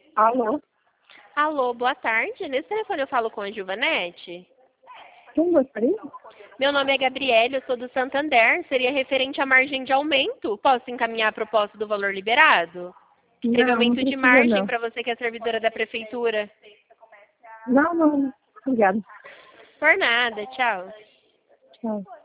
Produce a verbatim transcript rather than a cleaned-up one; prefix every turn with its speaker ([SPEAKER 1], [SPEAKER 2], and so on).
[SPEAKER 1] Alô?
[SPEAKER 2] Alô, boa tarde. Nesse telefone eu falo com a Gilvanete.
[SPEAKER 1] Quem gostaria?
[SPEAKER 2] Meu nome é Gabriele, eu sou do Santander. Seria referente à margem de aumento. Posso encaminhar a proposta do valor liberado? Teve
[SPEAKER 1] Não, não
[SPEAKER 2] aumento de
[SPEAKER 1] precisa
[SPEAKER 2] margem
[SPEAKER 1] não.
[SPEAKER 2] para você que é servidora da prefeitura.
[SPEAKER 1] Não, não. Obrigada.
[SPEAKER 2] Por nada, tchau.
[SPEAKER 1] Tchau.